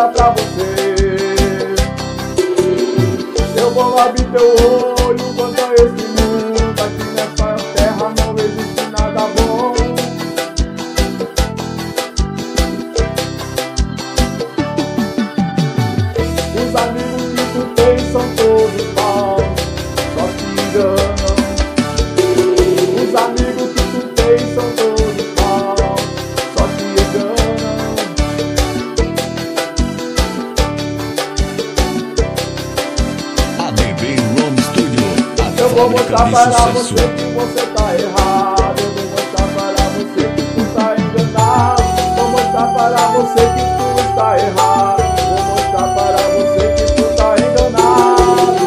promessa pra você. Eu vou abrir teu olho quanto a esse mundo. Aqui nessa terra não existe nada bom. Os amigos que tu tens são todos maus, só te enganam. Os amigos que tu tens são todos maus, só te enganam. ADB Home Studio, a Eu vou mostrar fábrica de para sucesso. você que você tá errado. Eu vou mostrar para você que tu tá enganado. Vou mostrar para você que tu está errado. Vou mostrar para você que tu tá enganado.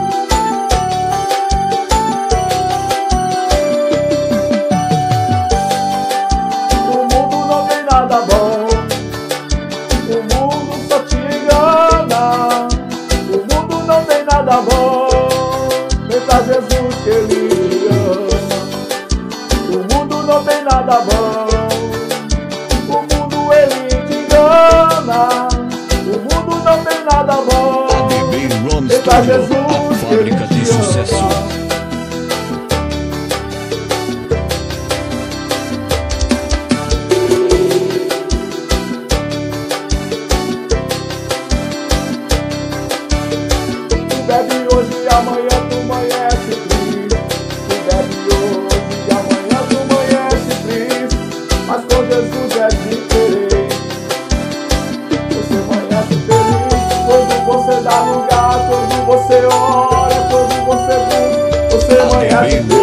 O mundo não tem nada bom. O mundo só te engana. O mundo não tem nada bom. Vem pra Jesus que Ele te ama. O mundo não tem nada bom. O mundo Ele te engana. O mundo não tem nada bom. ADB Home Vem pra Studio, Jesus a que Ele fábrica de te sucesso. ama. Tu bebe hoje e amanhã tu amanhece triste. Tu bebe hoje e amanhã tu amanhece triste. Mas com Jesus é diferente. Você amanhece feliz quando você dá lugar, quando você ora, quando você busca. Você amanhece feliz.